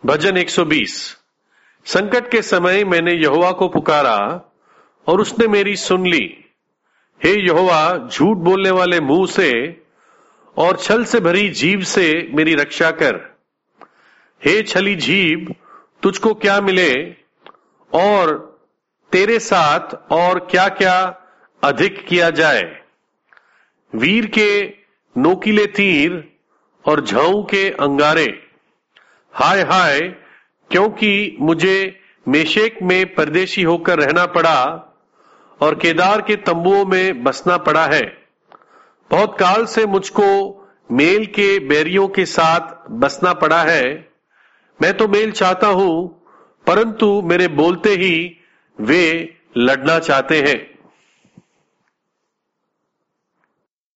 भजन 120। संकट के समय मैंने यहोवा को पुकारा और उसने मेरी सुन ली। हे यहोवा, झूठ बोलने वाले मुंह से और छल से भरी जीभ से मेरी रक्षा कर। हे छली जीभ, तुझको क्या मिले और तेरे साथ और क्या क्या अधिक किया जाए। वीर के नोकीले तीर और झाऊ के अंगारे। हाय हाय, क्योंकि मुझे मेशेक में परदेशी होकर रहना पड़ा और केदार के तंबुओं में बसना पड़ा है। बहुत काल से मुझको मेल के बैरियों के साथ बसना पड़ा है। मैं तो मेल चाहता हूं, परंतु मेरे बोलते ही वे लड़ना चाहते हैं।